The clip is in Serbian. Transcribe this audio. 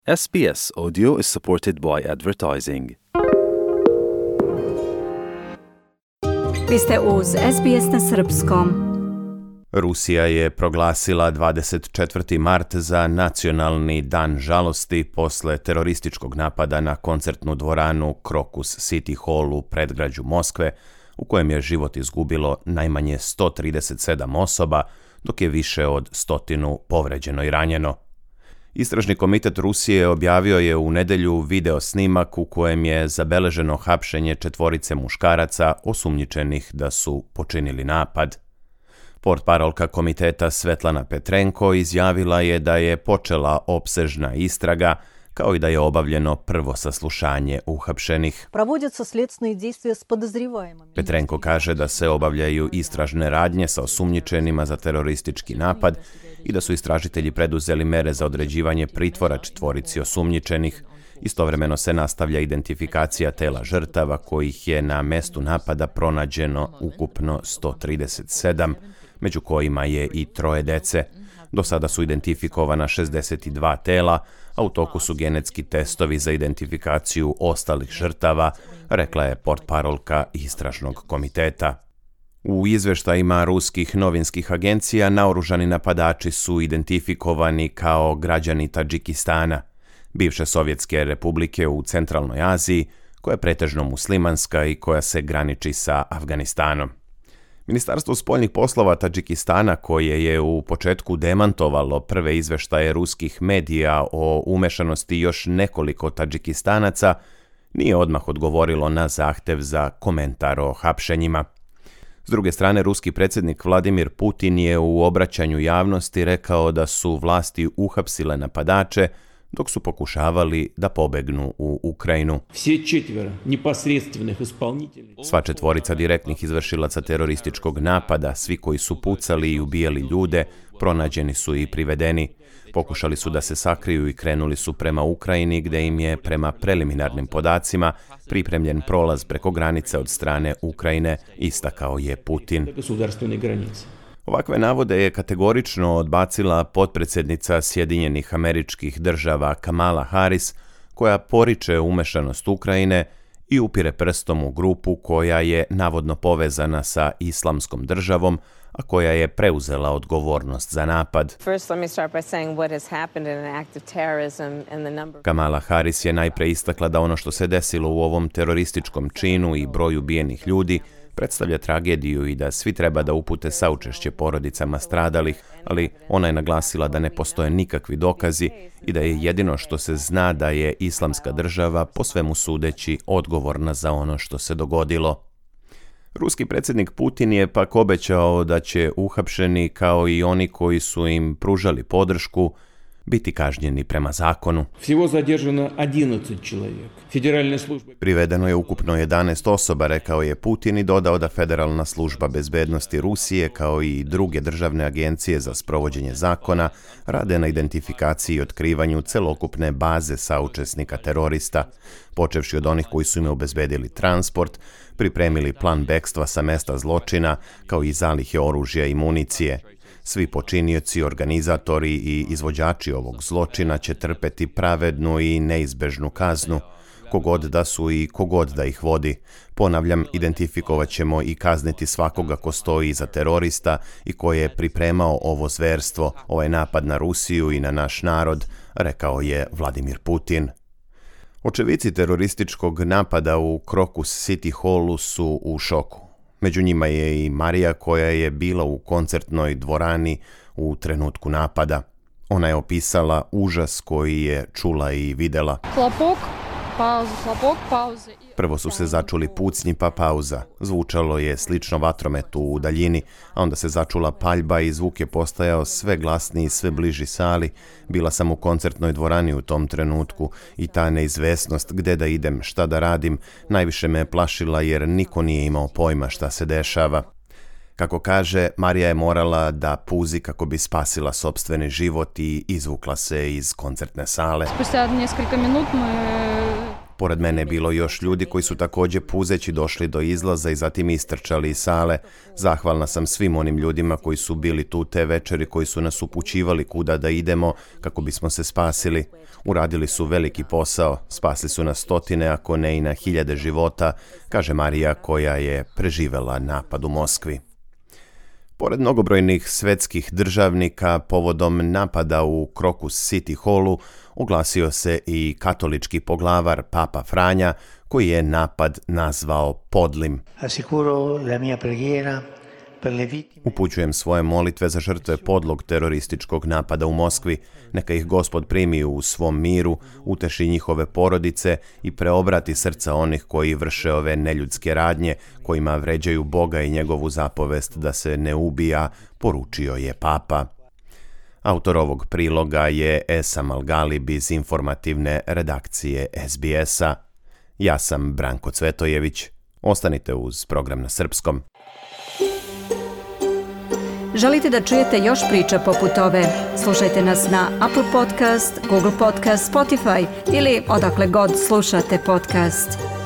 SBS Audio is supported by advertising. Vi ste uz SBS na srpskom. Rusija je proglasila 24. mart za nacionalni dan žalosti posle terorističkog napada na koncertnu dvoranu Crocus City Hall u predgrađu Moskve, u kojem je život izgubilo najmanje 137 osoba, dok je više od 100 povređeno i ranjeno. Istražni komitet Rusije objavio je u nedjelju video snimak u kojem je zabeleženo hapšenje 4 muškaraca osumnjičenih da su počinili napad. Portparolka komiteta Svetlana Petrenko izjavila je da je počela opsežna istraga, kao i da je obavljeno prvo saslušanje uhapšenih. Petrenko kaže da se obavljaju istražne radnje sa osumnjičenima za teroristički napad i da su istražitelji preduzeli mere za određivanje pritvora 4 osumnjičenih. Istovremeno se nastavlja identifikacija tela žrtava, kojih je na mestu napada pronađeno ukupno 137, među kojima je i 3 dece. Do sada su identifikovana 62 tela, a u toku su genetski testovi za identifikaciju ostalih žrtava, rekla je portparolka istražnog komiteta. U izveštajima ruskih novinskih agencija naoružani napadači su identifikovani kao građani Tadžikistana, bivše Sovjetske republike u centralnoj Aziji, koja je pretežno muslimanska i koja se graniči sa Afganistanom. Ministarstvo spoljnih poslova Tadžikistana, koje je u početku demantovalo prve izveštaje ruskih medija o umešanosti još nekoliko Tadžikistanaca, nije odmah odgovorilo na zahtev za komentar o hapšenjima. S druge strane, ruski predsjednik Vladimir Putin je u obraćanju javnosti rekao da su vlasti uhapsile napadače dok su pokušavali da pobegnu u Ukrajinu. Sva 4 direktnih izvršilaca terorističkog napada, svi koji su pucali i ubijali ljude, pronađeni su i privedeni. Pokušali su da se sakriju i krenuli su prema Ukrajini, gde im je, prema preliminarnim podacima, pripremljen prolaz preko granice od strane Ukrajine, istakao je Putin. Ovakve navode je kategorično odbacila potpredsjednica Sjedinjenih Američkih Država Kamala Harris, koja poriče umešanost Ukrajine i upire prstom u grupu koja je navodno povezana sa Islamskom državom, a koja je preuzela odgovornost za napad. Kamala Harris je najpre istakla da ono što se desilo u ovom terorističkom činu i broju ubijenih ljudi predstavlja tragediju i da svi treba da upute saučešće porodicama stradalih, ali ona je naglasila da ne postoje nikakvi dokazi i da je jedino što se zna da je Islamska država, po svemu sudeći, odgovorna za ono što se dogodilo. Ruski predsjednik Putin je pak obećao da će uhapšeni, kao i oni koji su im pružali podršku, biti kažnjeni prema zakonu. Privedeno je ukupno 11 osoba, rekao je Putin i dodao da Federalna služba bezbednosti Rusije, kao i druge državne agencije za sprovođenje zakona, rade na identifikaciji i otkrivanju celokupne baze saučesnika terorista, počevši od onih koji su im obezbedili transport, pripremili plan bekstva sa mesta zločina, kao i zalihe oružja i municije. Svi počinioci, organizatori i izvođači ovog zločina će trpeti pravednu i neizbežnu kaznu, kogod da su i kogod da ih vodi. Ponavljam, identifikovat ćemo i kazniti svakoga ko stoji iza terorista i ko je pripremao ovo zverstvo, ovaj napad na Rusiju i na naš narod, rekao je Vladimir Putin. Očevici terorističkog napada u Crocus City Hallu su u šoku. Među njima je i Marija, koja je bila u koncertnoj dvorani u trenutku napada. Ona je opisala užas koji je čula i videla. Prvo su se začuli pucnji pa pauza. Zvučalo je slično vatrometu u daljini, a onda se začula paljba i zvuk je postajao sve glasniji i sve bliži sali. Bila sam u koncertnoj dvorani u tom trenutku i ta neizvesnost gde da idem, šta da radim, najviše me je plašila jer niko nije imao pojma šta se dešava. Kako kaže, Marija je morala da puzi kako bi spasila sopstveni život i izvukla se iz koncertne sale. Pored mene je bilo još ljudi koji su također puzeći došli do izlaza i zatim istrčali iz sale. Zahvalna sam svim onim ljudima koji su bili tu te večeri, koji su nas upućivali kuda da idemo kako bismo se spasili. Uradili su veliki posao, spasili su na stotine, ako ne i na hiljade života, kaže Marija koja je preživela napad u Moskvi. Pored mnogobrojnih svetskih državnika, povodom napada u Crocus City Hallu oglasio se i katolički poglavar Papa Franja, koji je napad nazvao podlim. Upućujem svoje molitve za žrtve podlog terorističkog napada u Moskvi. Neka ih Gospod primi u svom miru, uteši njihove porodice i preobrati srca onih koji vrše ove neljudske radnje, kojima vređaju Boga i njegovu zapovest da se ne ubija, poručio je Papa. Autor ovog priloga je Esam Al-Galib iz informativne redakcije SBS-a. Ja sam Branko Cvetojević. Ostanite uz program na srpskom. Želite da čujete još priča poput ove? Slušajte nas na Apple Podcast, Google Podcast, Spotify ili odakle god slušate podcast.